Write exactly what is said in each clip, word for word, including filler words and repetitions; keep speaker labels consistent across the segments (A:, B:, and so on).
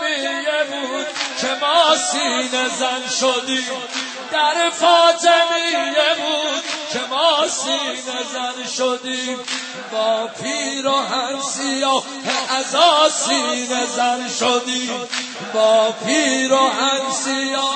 A: فاطمیه بود که ما سینه زن شدیم، در فاطمیه بود که ما سینه زن شدیم، با پیراهن سیاه عزا سینه زن شدیم، با پیراهن سیاه.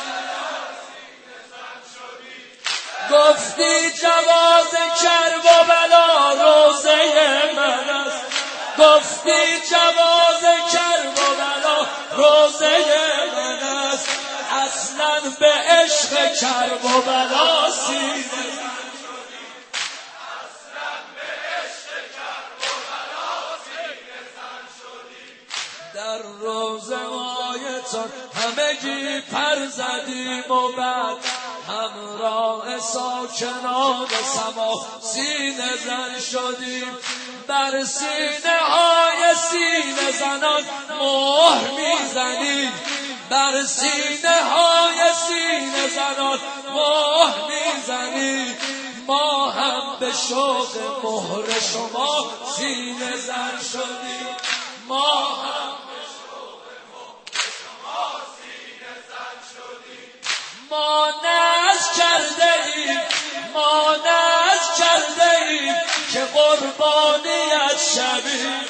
A: گفتی جواز کرب و بلا روزه من است، گفتی جواز کرب و بلا روزه من است، اصلا به عشق کرب و بلا سینه زن شدی، اصلا به عشق کرب و بلا سینه زن شدی. در روزه مایتان همگی پر زدیم و بعد همراه ساکنان سما سینه زن شدیم، بر سینه های سینه زنان مهر میزنیم، بر سینه های سینه زنان مهر میزنیم، ما هم به شوق مهر شما سینه زن شدیم، ما هم به شوق مهر شما سینه زن شدیم. ما نذر کرده ایم، ما نذر کرده ایم که قربانیت شویم،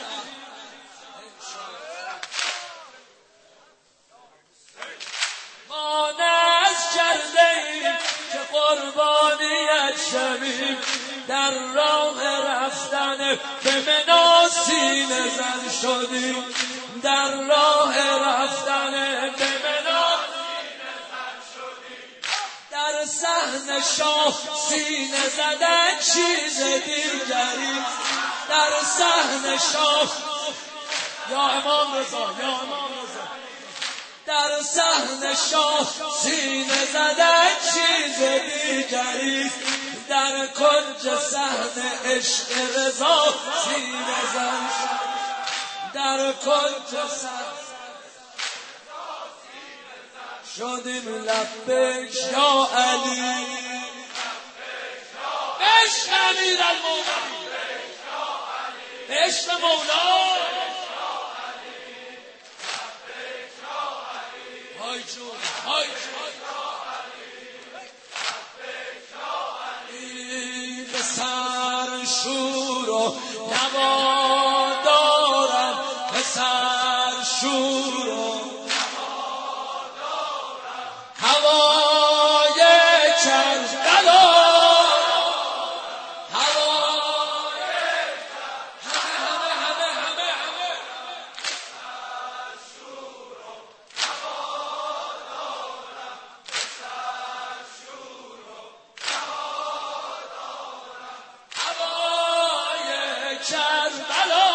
A: ما نذر کرده ایم که قربانیت شویم، در راه رفتن به منی سینه زن شدیم، در راه رفتن به منی در صحن شاه سینه زدن چیز دیگری، در صحن شاه یا امام رضا یا امام رضا در صحن شاه سینه زدن چیز دیگری، در کنج صحن عشق رضا سینه زن در کنج صحن شدیم لبیک یا علی، عشق امیرالمومنین، عشق مولا، های جون های جون به سر شور و نوا دارم، به سر شور و هوای کربلا، هوای همه همه همه همه سر شور و هوا دارم، سر شور و هوا دارم، هوای کربلا،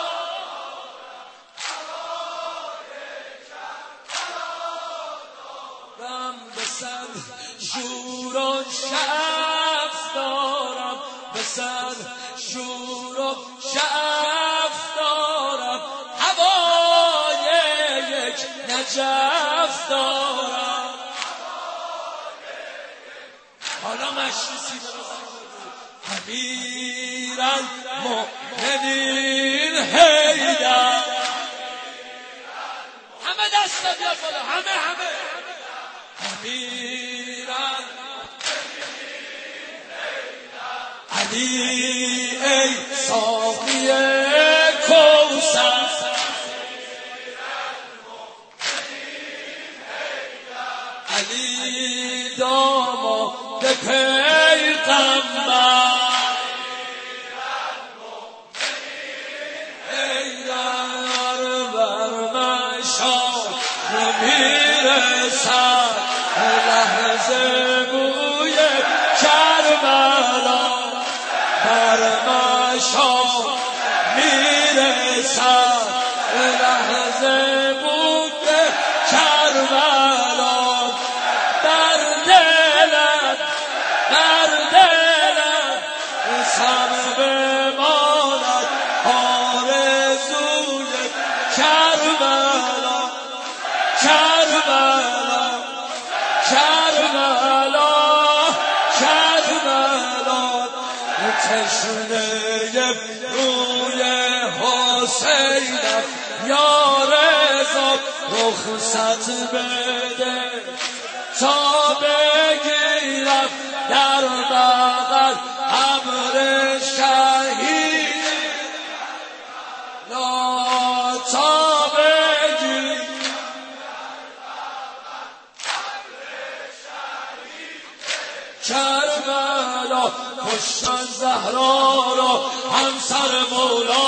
A: به سر شور و شعف دارم، به سر شور و شعف دارم، هوای یک نجف دارم. حالا مشروسی امیرالمؤمنین حیدر، همه دست بیا بالا، همه همه امیران علی ای ساقی کوثر، علی داماد پیغمبر، حیدر بر مشام میرسد لحظه بوی کربلا، بر مشام میرسد لحظه بوی کربلا، بر دلت بر دلت سم بماند آرزوی کربلا، کربلا کربلا کربلا، تشنه روی حسینم یار عذاب رخصت بده تا بگیرم در بغل ابر شهید لا تا بگیرم کربلا کشتن زهرا را همسر مولا